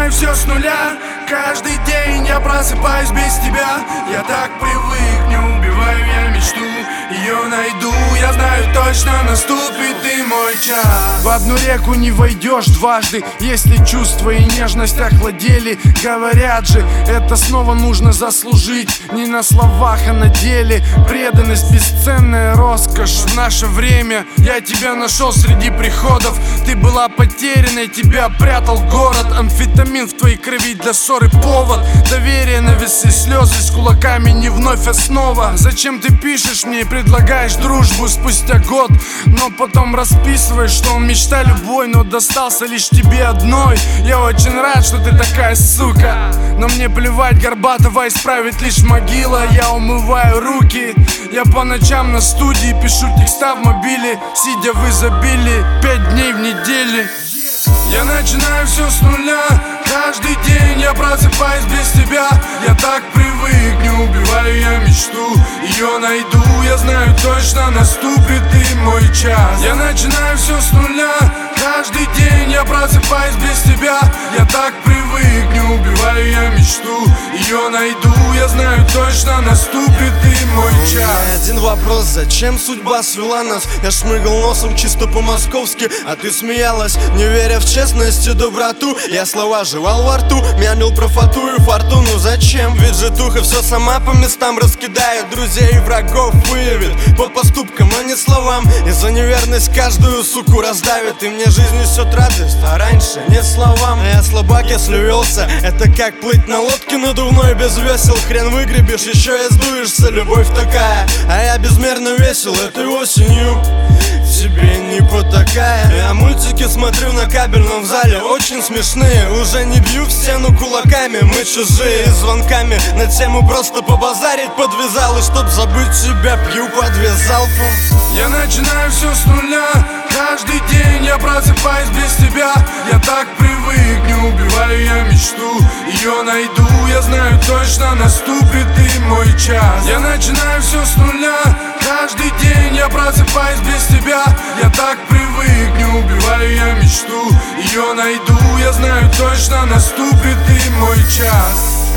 начинаю все с нуля. Каждый день я просыпаюсь без тебя. Я так привык, не убиваю я мечту. Ее найду, я знаю точно, наступит и мой час. В одну реку не войдешь дважды, если чувства и нежность охладели. Говорят же, это снова нужно заслужить. Не на словах, а на деле. Преданность, бесценная роскошь в наше время. Я тебя нашел среди приходов. Ты была потерянной, тебя прятал город. Амфетамин в твоей крови для ссоры повод. Доверие на весы, слезы с кулаками не вновь основа. Зачем ты пишешь мне и предлагаешь дружбу спустя год, но потом расписываешь, что он мечта любой, но достался лишь тебе одной. Я очень рад, что ты такая сука, но мне плевать, Горбатова исправит лишь могила. Я умываю руки, я по ночам на студии пишу текста в мобиле, сидя в изобилии 5 дней в неделе. Я начинаю все с нуля. Каждый день я просыпаюсь без тебя. Я так привык, не убиваю я мечту. Ее найду, я знаю точно, наступит и мой час. Я начинаю все с нуля. Каждый день я просыпаюсь без тебя. Я так привык, не убиваю я мечту. Ее найду, я знаю точно, наступит и мой час. Один вопрос, зачем судьба свела нас? Я шмыгал носом чисто по-московски, а ты смеялась, не веря в честность и доброту. Я слова жевал во рту, мямлил про фату и фортуну. Зачем? Ведь житуха все сама по местам раскидает. Друзей и врагов выявит по поступкам, а не словам. И за неверность каждую суку раздавит. И мне жизнь несет радость, а раньше не словам. Я слабак, если велся, это как плыть на лодке надувной без весел. Хрен выгребешь, еще и сдуешься, любовь такая. А я безмерно весел этой осенью, тебе не потакая. Я мультики смотрю на кабельном зале, очень смешные. Уже не бью в стену кулаками, мы чужие. Звонками на тему просто побазарить подвязал. И чтоб забыть тебя, пью по 2 залпом. Я начинаю все с нуля. Каждый день я просыпаюсь без тебя. Я так привык, не убиваю я мечту. Ее найду, я знаю точно, наступит и мой час. Я начинаю все с нуля. Каждый день я просыпаюсь без тебя. Я так привык, не убиваю я мечту. Ее найду, я знаю точно, наступит и мой час.